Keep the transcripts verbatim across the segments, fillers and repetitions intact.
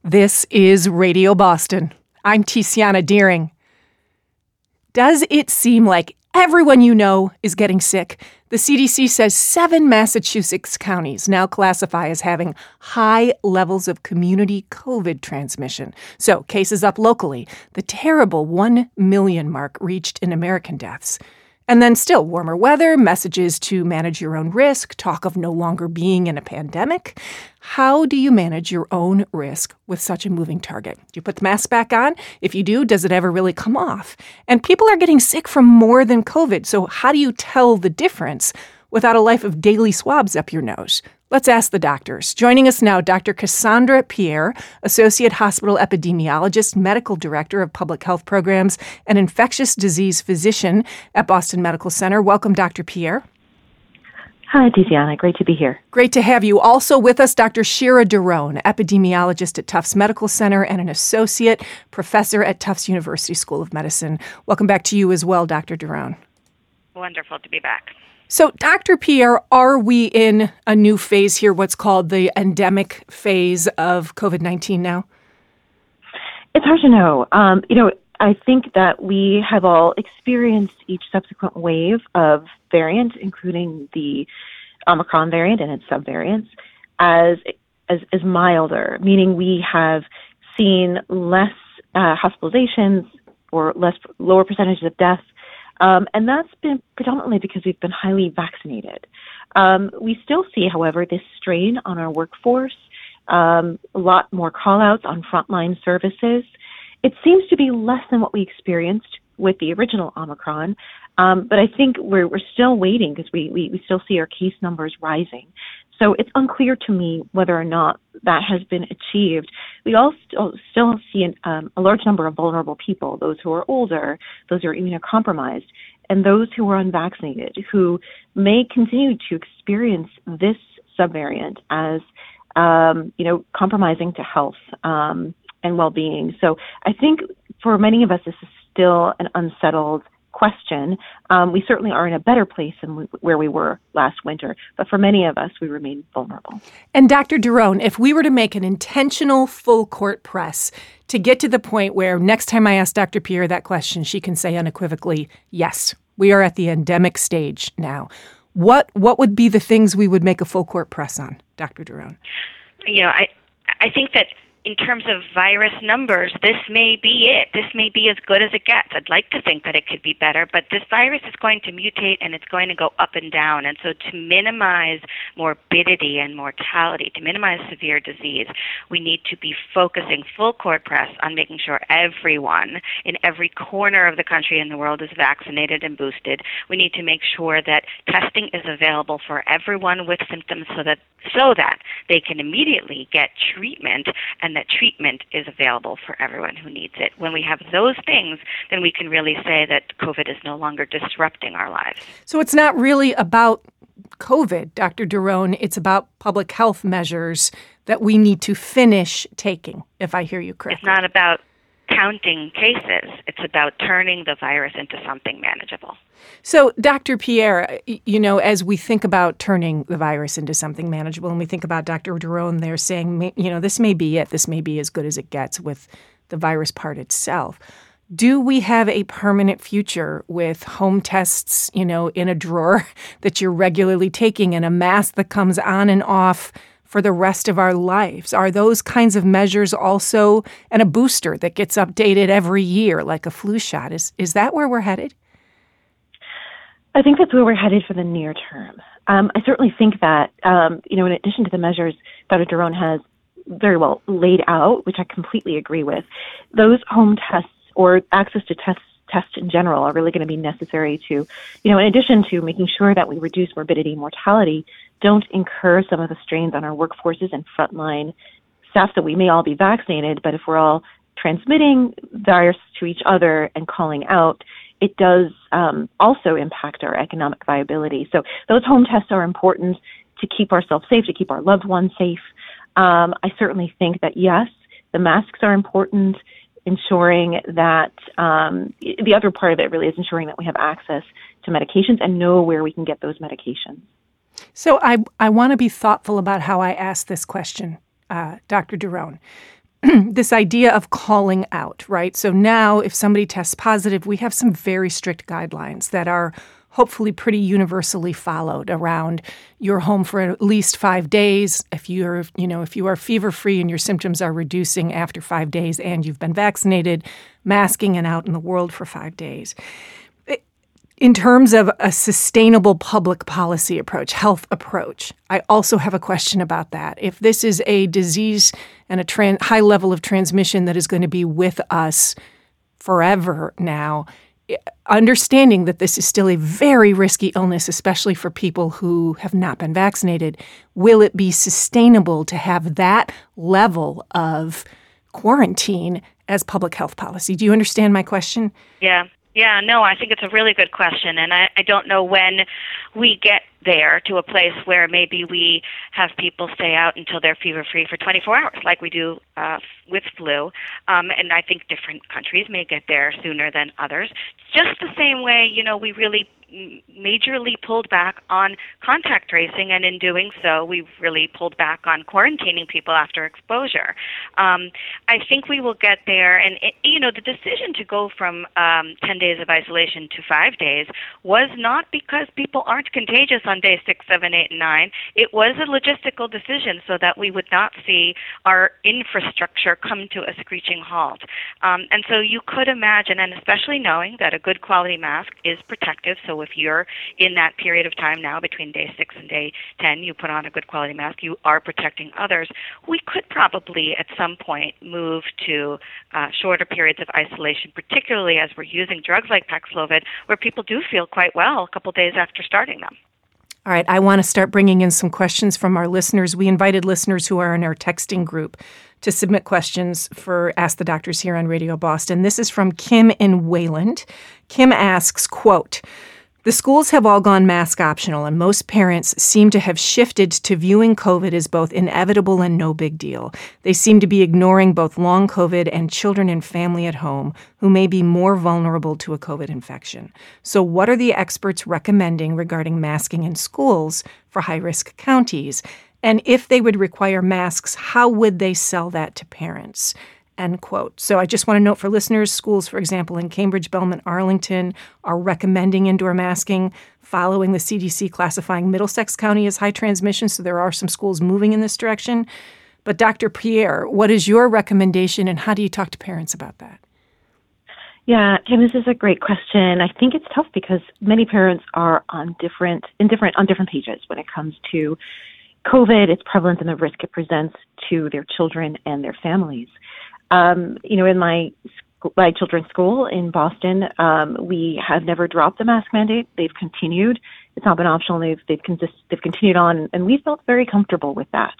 This is Radio Boston. I'm Tiziana Deering. Does it seem like everyone you know is getting sick? The C D C says seven Massachusetts counties now classify as having high levels of community COVID transmission. So, cases up locally, the terrible one million mark reached in American deaths. And then still warmer weather, messages to manage your own risk, talk of no longer being in a pandemic. How do you manage your own risk with such a moving target? Do you put the mask back on? If you do, does it ever really come off? And people are getting sick from more than COVID, so how do you tell the difference without a life of daily swabs up your nose? Let's ask the doctors. Joining us now, Doctor Cassandra Pierre, Associate Hospital Epidemiologist, Medical Director of Public Health Programs, and Infectious Disease Physician at Boston Medical Center. Welcome, Doctor Pierre. Hi, Tiziana. Great to be here. Great to have you. Also with us, Doctor Shira Daron, Epidemiologist at Tufts Medical Center and an Associate Professor at Tufts University School of Medicine. Welcome back to you as well, Doctor Daron. Wonderful to be back. So, Doctor Pierre, are we in a new phase here, what's called the endemic phase of COVID nineteen now? It's hard to know. Um, you know, I think that we have all experienced each subsequent wave of variant, including the Omicron variant and its subvariants, as as, as milder, meaning we have seen less uh, hospitalizations or less lower percentages of deaths. Um, and that's been predominantly because we've been highly vaccinated. Um, we still see, however, this strain on our workforce, um, a lot more call-outs on frontline services. It seems to be less than what we experienced with the original Omicron, um, but I think we're, we're still waiting because we, we, we still see our case numbers rising. So it's unclear to me whether or not that has been achieved. We all still, still see an, um, a large number of vulnerable people, those who are older, those who are immunocompromised, and those who are unvaccinated, who may continue to experience this subvariant as, um, you know, compromising to health um, and well-being. So I think for many of us, this is still an unsettled question. Um, we certainly are in a better place than we, where we were last winter, but for many of us, we remain vulnerable. And Doctor Daron, if we were to make an intentional full court press to get to the point where next time I ask Doctor Pierre that question, she can say unequivocally, yes, we are at the endemic stage now. What what would be the things we would make a full court press on, Doctor Daron? You know, I I think that in terms of virus numbers, this may be it. This may be as good as it gets. I'd like to think that it could be better, but this virus is going to mutate and it's going to go up and down. And so to minimize morbidity and mortality, to minimize severe disease, we need to be focusing full court press on making sure everyone in every corner of the country and the world is vaccinated and boosted. We need to make sure that testing is available for everyone with symptoms so that so that they can immediately get treatment and that treatment is available for everyone who needs it. When we have those things, then we can really say that COVID is no longer disrupting our lives. So it's not really about COVID, Doctor Daron. It's about public health measures that we need to finish taking, if I hear you correctly. It's not about counting cases. It's about turning the virus into something manageable. So, Doctor Pierre, you know, as we think about turning the virus into something manageable, and we think about Doctor Daron there saying, you know, this may be it, this may be as good as it gets with the virus part itself. Do we have a permanent future with home tests, you know, in a drawer that you're regularly taking and a mask that comes on and off for the rest of our lives? Are those kinds of measures also, and a booster that gets updated every year like a flu shot? Is is that where we're headed? I think that's where we're headed for the near term. Um, I certainly think that, um, you know, in addition to the measures Doctor Daron has very well laid out, which I completely agree with, those home tests or access to tests tests in general are really going to be necessary to, you know, in addition to making sure that we reduce morbidity and mortality, don't incur some of the strains on our workforces and frontline staff that we may all be vaccinated, but if we're all transmitting virus to each other and calling out, it does um, also impact our economic viability. So those home tests are important to keep ourselves safe, to keep our loved ones safe. Um, I certainly think that, yes, the masks are important, ensuring that um, the other part of it really is ensuring that we have access to medications and know where we can get those medications. So I, I want to be thoughtful about how I ask this question, uh, Doctor Daron. this idea of calling out, right? So now if somebody tests positive, we have some very strict guidelines that are hopefully pretty universally followed around you're home for at least five days. If you're, you know, if you are fever-free and your symptoms are reducing after five days and you've been vaccinated, masking and out in the world for five days. In terms of a sustainable public policy approach, health approach, I also have a question about that. If this is a disease and a tran- high level of transmission that is going to be with us forever now, understanding that this is still a very risky illness, especially for people who have not been vaccinated, will it be sustainable to have that level of quarantine as public health policy? Do you understand my question? Yeah. Yeah, no, I think it's a really good question, and I, I don't know when we get there to a place where maybe we have people stay out until they're fever-free for twenty-four hours, like we do uh, with flu. Um, and I think different countries may get there sooner than others. Just the same way, you know, we really majorly pulled back on contact tracing, and in doing so, we really pulled back on quarantining people after exposure. Um, I think we will get there, and it, you know, the decision to go from um, ten days of isolation to five days was not because people aren't contagious on day six, seven, eight, and nine. It was a logistical decision so that we would not see our infrastructure come to a screeching halt. Um, and so you could imagine, and especially knowing that a good quality mask is protective, so if you're in that period of time now between day six and day ten, you put on a good quality mask, you are protecting others. We could probably at some point move to uh, shorter periods of isolation, particularly as we're using drugs like Paxlovid, where people do feel quite well a couple days after starting them. All right, I want to start bringing in some questions from our listeners. We invited listeners who are in our texting group to submit questions for Ask the Doctors here on Radio Boston. This is from Kim in Wayland. Kim asks, quote, "The schools have all gone mask optional, and most parents seem to have shifted to viewing COVID as both inevitable and no big deal. They seem to be ignoring both long COVID and children and family at home who may be more vulnerable to a COVID infection. So what are the experts recommending regarding masking in schools for high-risk counties? And if they would require masks, how would they sell that to parents?" End quote. So I just want to note for listeners, schools, for example, in Cambridge, Belmont, Arlington, are recommending indoor masking following the C D C classifying Middlesex County as high transmission. So there are some schools moving in this direction. But Doctor Pierre, what is your recommendation, and how do you talk to parents about that? Yeah, Kim, this is a great question. I think it's tough because many parents are on different, in different, on different pages when it comes to COVID, its prevalence, and the risk it presents to their children and their families. Um, you know, in my my children's school in Boston, um, we have never dropped the mask mandate. They've continued. It's not been optional. They've they've, consist, they've continued on, and we felt very comfortable with that.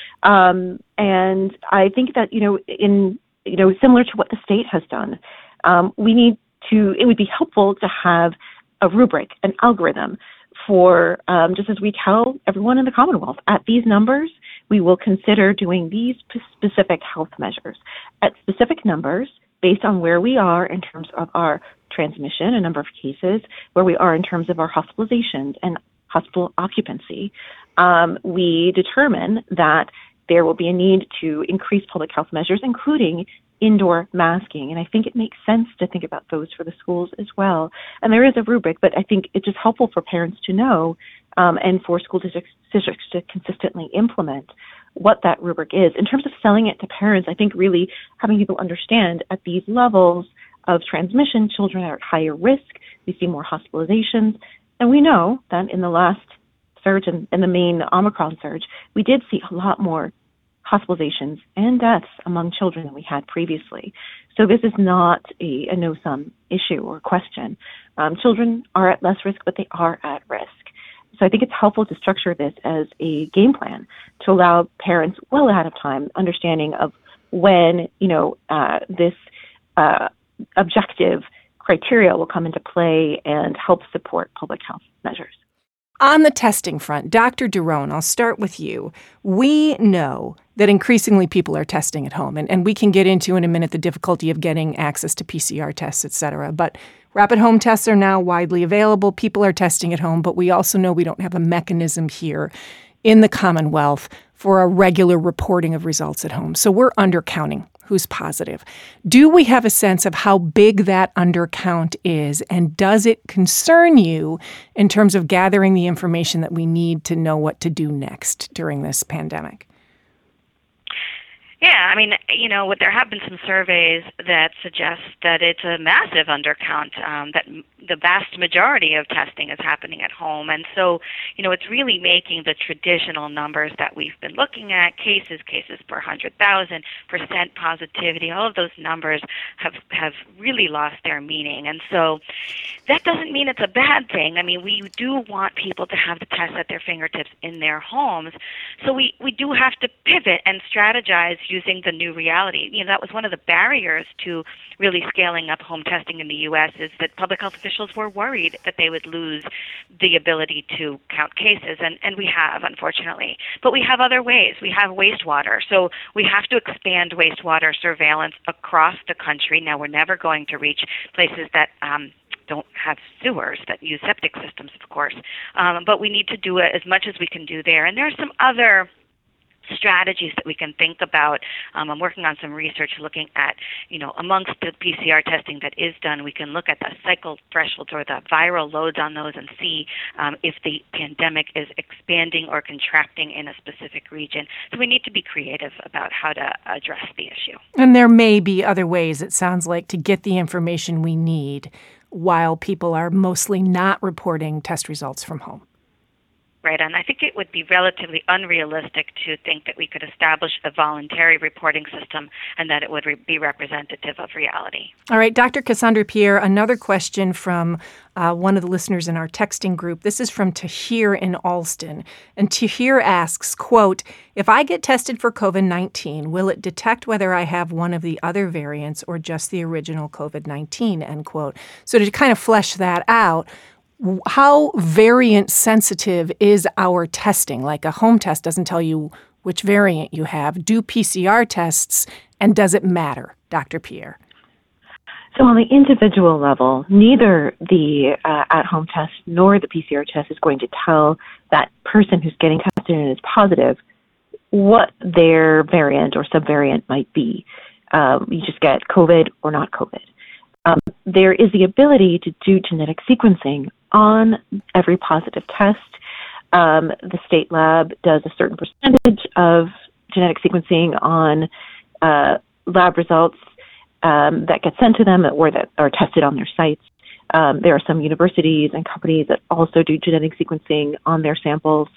Um, and I think that you know, in you know, similar to what the state has done, um, we need to. It would be helpful to have a rubric, an algorithm for um, just as we tell everyone in the Commonwealth at these numbers, we will consider doing these p- specific health measures at specific numbers based on where we are in terms of our transmission, a number of cases, where we are in terms of our hospitalizations and hospital occupancy. Um, we determine that there will be a need to increase public health measures, including indoor masking. And I think it makes sense to think about those for the schools as well. And there is a rubric, but I think it's just helpful for parents to know um, and for school districts, districts to consistently implement what that rubric is. In terms of selling it to parents, I think really having people understand at these levels of transmission, children are at higher risk. We see more hospitalizations. And we know that in the last surge and in the main Omicron surge, we did see a lot more hospitalizations and deaths among children than we had previously. So this is not a, a no-sum issue or question. Um, children are at less risk, but they are at risk. So I think it's helpful to structure this as a game plan to allow parents well ahead of time understanding of when, you know, uh, this uh, objective criteria will come into play and help support public health measures. On the testing front, Doctor Derone, I'll start with you. We know that increasingly people are testing at home, and, and we can get into in a minute the difficulty of getting access to P C R tests, et cetera. But rapid home tests are now widely available. People are testing at home, but we also know we don't have a mechanism here in the Commonwealth for a regular reporting of results at home. So we're undercounting who's positive. Do we have a sense of how big that undercount is, and does it concern you in terms of gathering the information that we need to know what to do next during this pandemic? Yeah, I mean, you know, there have been some surveys that suggest that it's a massive undercount, um, that m- the vast majority of testing is happening at home. And so, you know, it's really making the traditional numbers that we've been looking at, cases, cases per one hundred thousand, percent positivity, all of those numbers have, have really lost their meaning. And so that doesn't mean it's a bad thing. I mean, we do want people to have the test at their fingertips in their homes. So we, we do have to pivot and strategize using the new reality. You know, that was one of the barriers to really scaling up home testing in the U S is that public health officials were worried that they would lose the ability to count cases, and, and we have, unfortunately. But we have other ways. We have wastewater. So we have to expand wastewater surveillance across the country. Now, we're never going to reach places that um, don't have sewers, that use septic systems, of course. Um, but we need to do it as much as we can do there. And there are some other strategies that we can think about. Um, I'm working on some research looking at, you know, amongst the P C R testing that is done, we can look at the cycle thresholds or the viral loads on those and see um, if the pandemic is expanding or contracting in a specific region. So we need to be creative about how to address the issue. And there may be other ways, it sounds like, to get the information we need while people are mostly not reporting test results from home. Right, and I think it would be relatively unrealistic to think that we could establish a voluntary reporting system and that it would re- be representative of reality. All right, Doctor Cassandra Pierre, another question from uh, one of the listeners in our texting group. This is from Tahir in Alston. And Tahir asks, quote, if I get tested for covid nineteen, will it detect whether I have one of the other variants or just the original covid nineteen, end quote. So to kind of flesh that out, how variant sensitive is our testing? Like a home test doesn't tell you which variant you have. Do P C R tests, and does it matter, Doctor Pierre? So on the individual level, neither the uh, at-home test nor the P C R test is going to tell that person who's getting tested and is positive what their variant or subvariant might be. Um, you just get COVID or not COVID. Um, there is the ability to do genetic sequencing on every positive test. Um, the state lab does a certain percentage of genetic sequencing on uh, lab results um, that get sent to them or that are tested on their sites. Um, there are some universities and companies that also do genetic sequencing on their samples.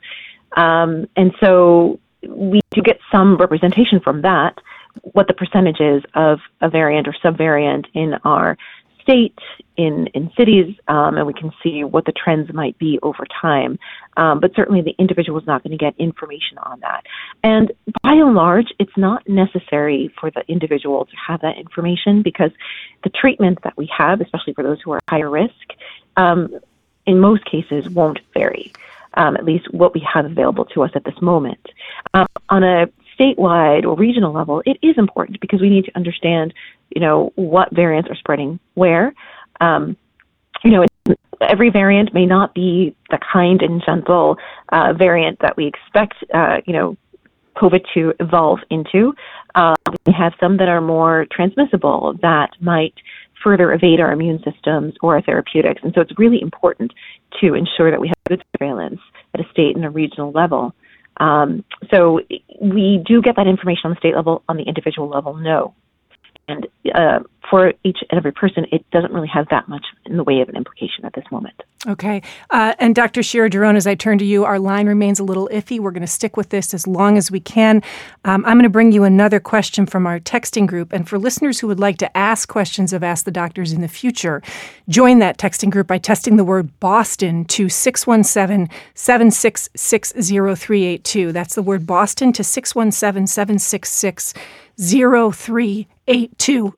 Um, and so we do get some representation from that, what the percentage is of a variant or subvariant in our state, in, in cities, um, and we can see what the trends might be over time. Um, but certainly the individual is not going to get information on that. And by and large, it's not necessary for the individual to have that information because the treatment that we have, especially for those who are higher risk, um, in most cases won't vary, um, at least what we have available to us at this moment. Um, on a statewide or regional level, it is important because we need to understand, you know, what variants are spreading where. Um, you know, every variant may not be the kind and gentle uh, variant that we expect, uh, you know, COVID to evolve into. Uh, we have some that are more transmissible that might further evade our immune systems or our therapeutics. And so it's really important to ensure that we have good surveillance at a state and a regional level. Um, so we do get that information on the state level. On the individual level, no. And uh, for each and every person, it doesn't really have that much in the way of an implication at this moment. Okay. Uh, and Doctor Shira-Giron, as I turn to you, our line remains a little iffy. We're going to stick with this as long as we can. Um, I'm going to bring you another question from our texting group. And for listeners who would like to ask questions of Ask the Doctors in the future, join that texting group by texting the word Boston to six one seven, seven six six, zero three eight two. That's the word Boston to six one seven, seven six six, zero three eight two.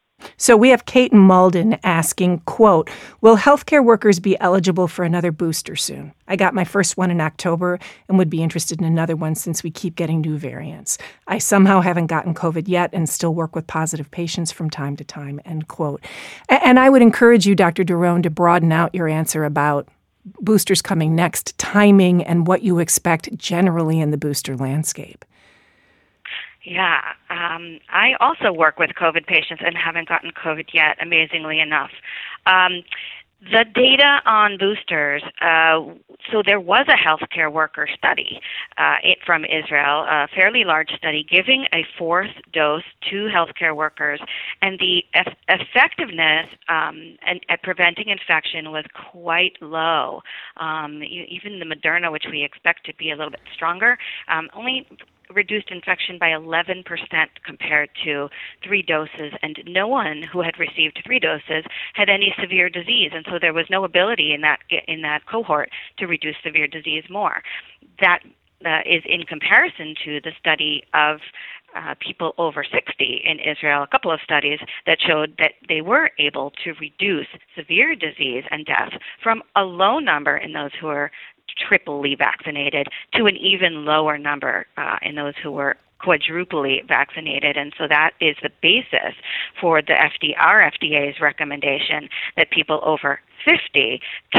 So we have Kate Malden asking, quote, will healthcare workers be eligible for another booster soon? I got my first one in October and would be interested in another one since we keep getting new variants. I somehow haven't gotten COVID yet and still work with positive patients from time to time, end quote. And I would encourage you, Doctor Giron, to broaden out your answer about boosters coming next, timing, and what you expect generally in the booster landscape. Yeah. Um, I also work with COVID patients and haven't gotten COVID yet, amazingly enough. Um, The data on boosters, uh, so there was a healthcare worker study uh, it, from Israel, a fairly large study, giving a fourth dose to healthcare workers, and the eff- effectiveness um, and, at preventing infection was quite low. Um, e- even the Moderna, which we expect to be a little bit stronger, um, only reduced infection by eleven percent compared to three doses, and no one who had received three doses had any severe disease, and so there was no ability in that in that cohort to reduce severe disease more. That uh, is in comparison to the study of uh, people over sixty in Israel, a couple of studies that showed that they were able to reduce severe disease and death from a low number in those who are triply vaccinated to an even lower number uh, in those who were quadruply vaccinated. And so that is the basis for the F D R, F D A's recommendation that people over fifty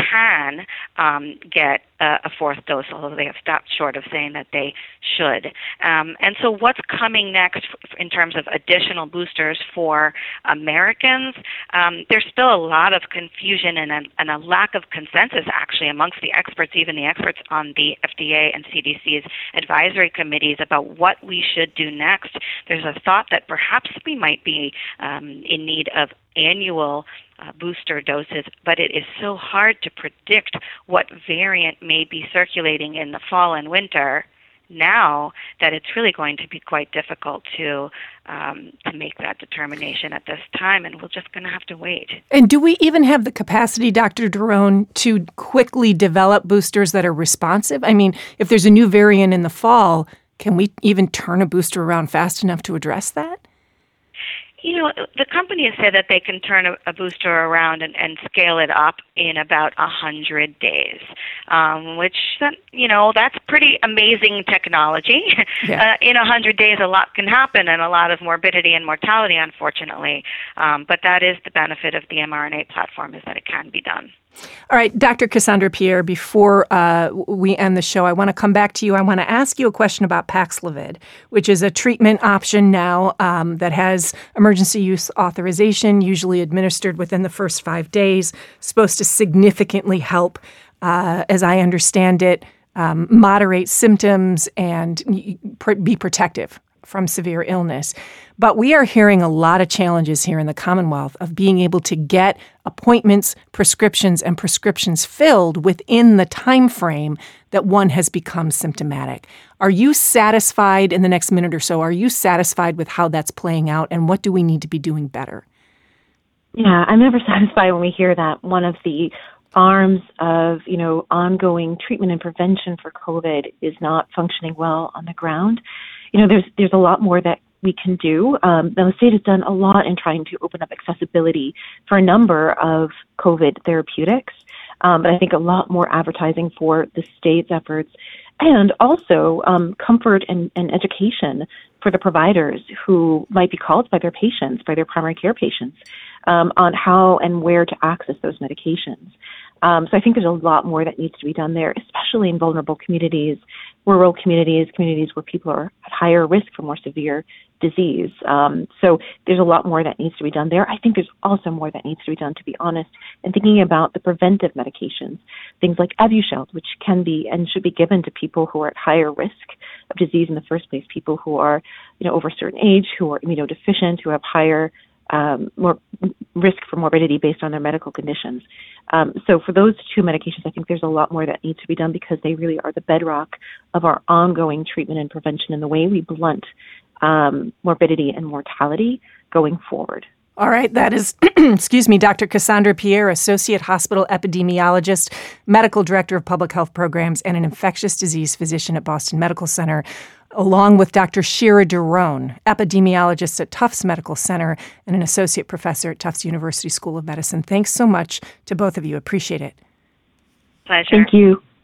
can um, get a, a fourth dose, although they have stopped short of saying that they should. Um, and so what's coming next in terms of additional boosters for Americans? Um, there's still a lot of confusion and a, and a lack of consensus, actually, amongst the experts, even the experts on the F D A and C D C's advisory committees about what we should do next. There's a thought that perhaps we might be um, in need of annual uh, booster doses, but it is so hard to predict what variant may be circulating in the fall and winter now that it's really going to be quite difficult to um, to make that determination at this time, and we're just going to have to wait. And do we even have the capacity, Doctor Derone, to quickly develop boosters that are responsive? I mean, if there's a new variant in the fall, can we even turn a booster around fast enough to address that? You know, the companies say that they can turn a, a booster around and, and scale it up in about one hundred days, um, which, you know, that's pretty amazing technology. Yeah. Uh, in one hundred days, a lot can happen and a lot of morbidity and mortality, unfortunately. Um, but that is the benefit of the mRNA platform, is that it can be done. All right, Doctor Cassandra Pierre, before uh, we end the show, I want to come back to you. I want to ask you a question about Paxlovid, which is a treatment option now um, that has emergency use authorization, usually administered within the first five days, supposed to significantly help, uh, as I understand it, um, moderate symptoms and pr- be protective from severe illness. But we are hearing a lot of challenges here in the Commonwealth of being able to get appointments, prescriptions, and prescriptions filled within the time frame that one has become symptomatic. Are you satisfied in the next minute or so? Are you satisfied with how that's playing out, and what do we need to be doing better? Yeah, I'm never satisfied when we hear that one of the arms of, you know, ongoing treatment and prevention for COVID is not functioning well on the ground. You know, there's there's a lot more that we can do. Um, the state has done a lot in trying to open up accessibility for a number of COVID therapeutics, um, but I think a lot more advertising for the state's efforts, and also um, comfort and, and education for the providers who might be called by their patients, by their primary care patients, um, on how and where to access those medications. Um, so I think there's a lot more that needs to be done there, especially in vulnerable communities, rural communities, communities where people are at higher risk for more severe disease. Um, so there's a lot more that needs to be done there. I think there's also more that needs to be done, to be honest, in thinking about the preventive medications, things like Evusheld, which can be and should be given to people who are at higher risk of disease in the first place, people who are, you know, over a certain age, who are immunodeficient, who have higher um, more risk for morbidity based on their medical conditions. Um, so for those two medications, I think there's a lot more that needs to be done because they really are the bedrock of our ongoing treatment and prevention and the way we blunt um, morbidity and mortality going forward. All right, that is, excuse me, Doctor Cassandra Pierre, Associate Hospital Epidemiologist, Medical Director of Public Health Programs, and an infectious disease physician at Boston Medical Center, along with Doctor Shira Derone, epidemiologist at Tufts Medical Center and an associate professor at Tufts University School of Medicine. Thanks so much to both of you. Appreciate it. Pleasure. Thank you.